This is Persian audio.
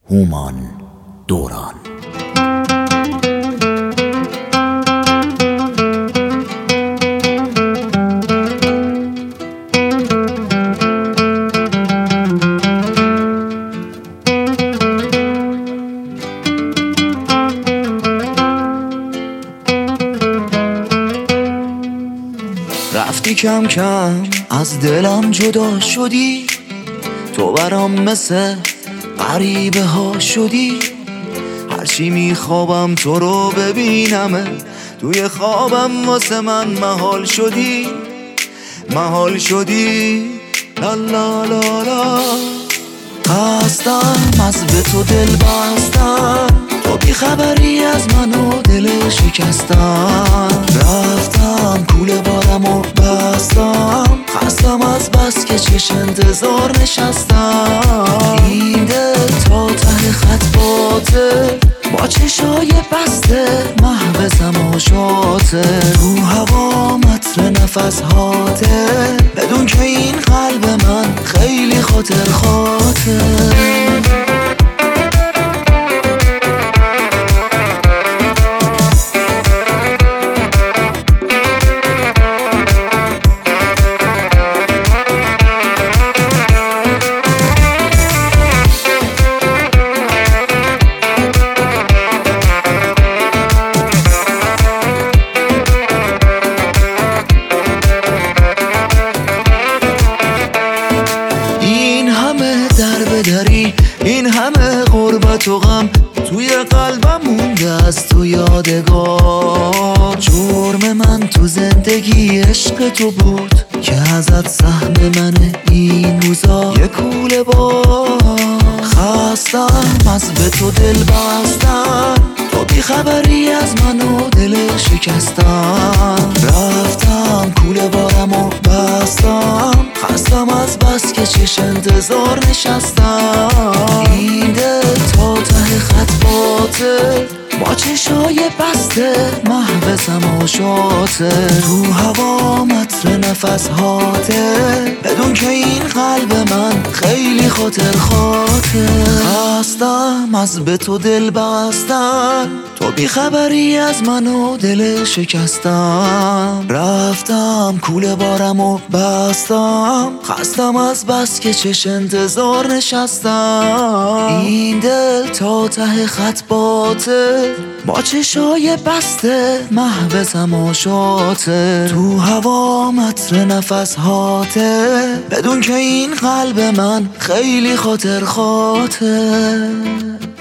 هومان دوران. رفتی کم کم از دلم جدا شدی، تو برام مثل غریبه ها شدی. هرچی میخوابم تو رو ببینم، توی خوابم واسه من محال شدی، محال شدی. لا لا لا لا. خستم از به تو دل بستم، تو بیخبری از من و دل شکستم. رفتم کوله بارم و بستم، خستم از بس که چش انتظار نشستم. این دل تا ته خط باته، با چشای بسته محو تماشاته. رو هوا متر نفس هاته، بدون که این قلب من خیلی خاطر خاطر. این همه غربت و غم توی قلبم مونده از تو یادگار. جرم من تو زندگی عشق تو بود که ازت سهم منه این روزا. یه کوله بار خستم از به تو دل بستم، تو بیخبری از من و دل شکستم. رفتم کوله بارم و بستم، خستم از بس که چش انتظار نشستم. این دل تا ته خط باته، با چشای بسته محو تماشاته. رو هوا متر نفس هاته، بدون که این قلب من خیلی خاطر خاطر. خستم از به تو دل بستم، تو بیخبری از من و دل شکستم. رفتم کوله بارم و بستم، خستم از بس که چش انتظار نشستم. این دل تا ته خط باته، با چشای بسته محو تماشاته. تو هوا متر نفس هاته، بدون که این قلب من خیلی خاطر خاطر.